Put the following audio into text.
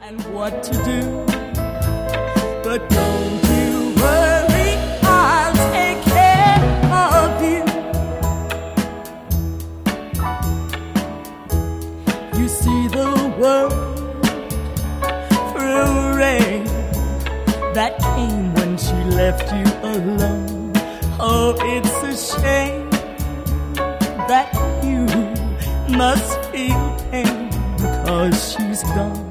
and what to do. But don't you worry, I'll take care of you. You see the world through rain that came when she left you alone. Oh, it's a shame that you must feel pain because she's gone.